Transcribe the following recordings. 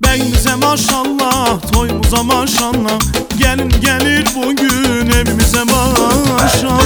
Beyimize maşallah, toyumuza maşallah. Gelin gelir bugün evimize maşallah.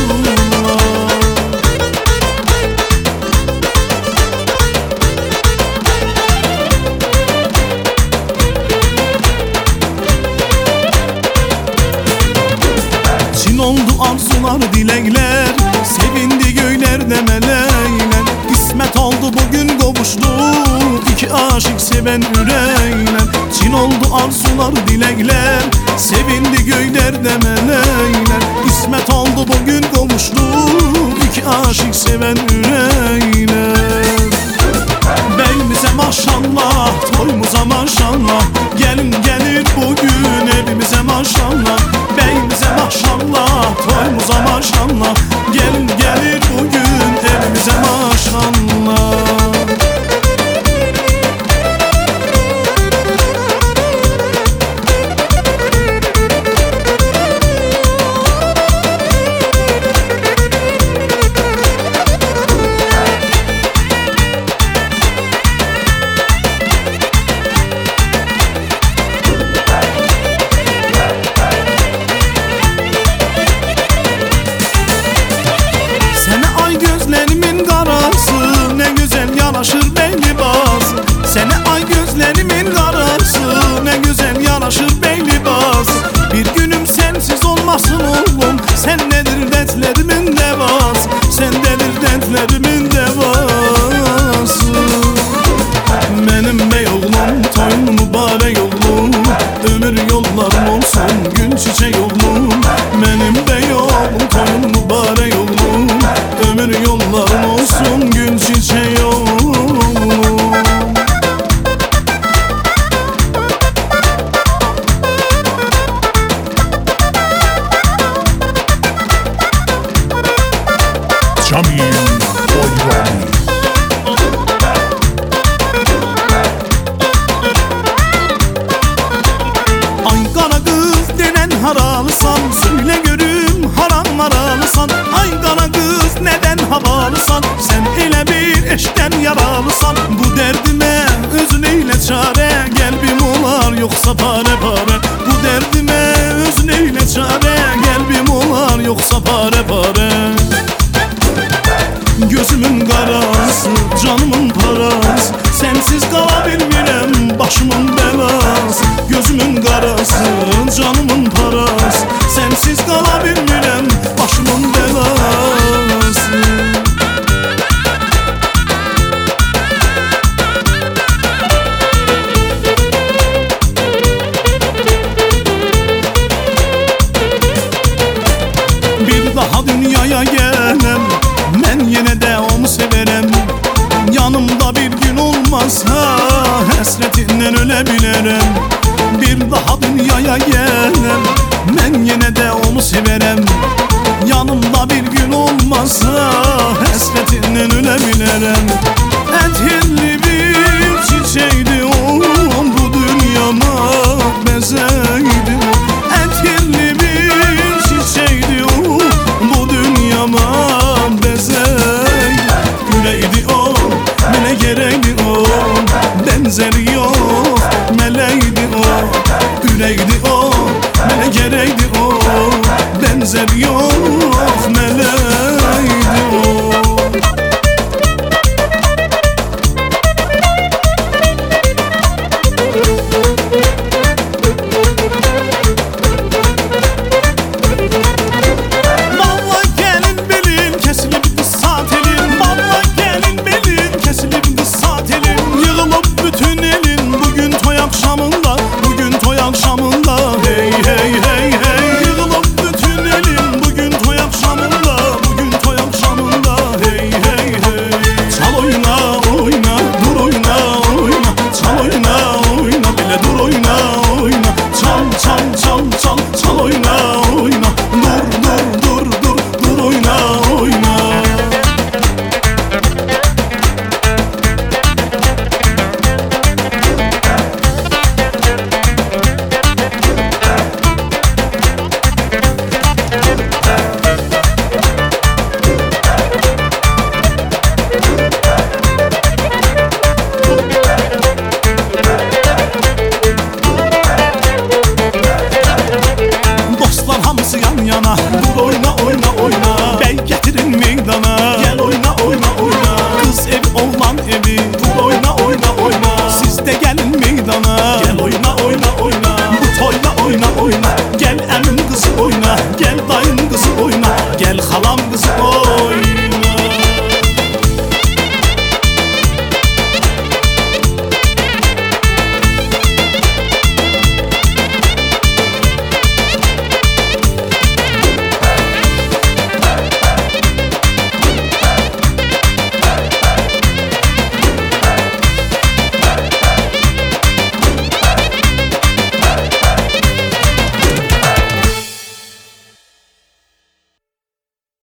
Çin oldu arzular, dilekler, sevindi göylerde melekler. İsmet oldu bugün kavuştuk iki aşık seven yürekler. Çin oldu arzular, dilekler, sevindi göylerde melekler. İsmet oldu bugün kavuştuk iki aşık seven yürekler. Beyimize maşallah, toyumuza maşallah. Gelin gelir bugün evimize maşallah. Beyimize maşallah, toyumuza maşallah. Gelin gelir bugün evimize maşallah. Yaraşır bey libası, sene ay gözlerimin karası. Ne güzel yaraşır bey libası. Bir günüm sensiz olmasın oğlum. Sen nedir dertlerimin devası, sendedir dertlerimin devası. Benim bey oğlum, toyun mübarek oğlum. Ömür yollarım olsun, gül çiçek oğlum. Benim bey oğlum, toyun mübarek oğlum. Ömür yollarım olsun, gül çiçek oğlum. Ay kara kız denen haralısan, söyle görüm haram haralısan. Ay kara kız neden havalısan, sen ele bir eşten yaralısan. Bu derdime özün eyle çare, gelbim olar yoksa pare pare. Bu derdime özün eyle çare, gelbim olar yoksa pare pare. Gözümün karası, canımın parası, sensiz kalabilmirem başımın belası. Gözümün karası, canımın parası, sensiz kalabilmirem başımın belası. Bir daha dünyaya gelem, ben yine de onu severim. Yanımda bir gün olmazsa hasretinden ölebilirim. Bir daha dünyaya gelem, ben yine de onu severim. Yanımda bir gün olmazsa hasretinden ölebilirim. Etkinli bir çiçeğiydi o, bu dünyama bezeydi. Etkinli bir çiçeğiydi o, bu dünyama bezeydi. Güleydi o, mele gereğdi o, benzeri yok, meleydi o. Güleydi o, mele gereğdi o, benzeri yok, meleydi.